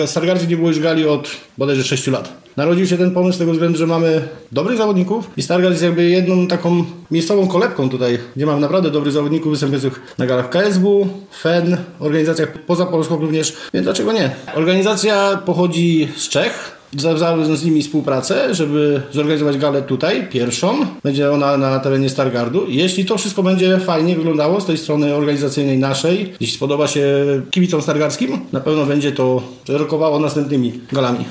W Stargardzie nie było już gali od bodajże 6 lat. Narodził się ten pomysł z tego względu, że mamy dobrych zawodników i Stargard jest jakby jedną taką miejscową kolebką tutaj, gdzie mamy naprawdę dobrych zawodników występujących na galach KSW, FEN, organizacjach poza Polską również, więc dlaczego nie? Organizacja pochodzi z Czech. Zawiązałem z nimi współpracę, żeby zorganizować galę tutaj, pierwszą. Będzie ona na terenie Stargardu. Jeśli to wszystko będzie fajnie wyglądało z tej strony organizacyjnej naszej, jeśli spodoba się kibicom stargardzkim, na pewno będzie to rokowało następnymi galami.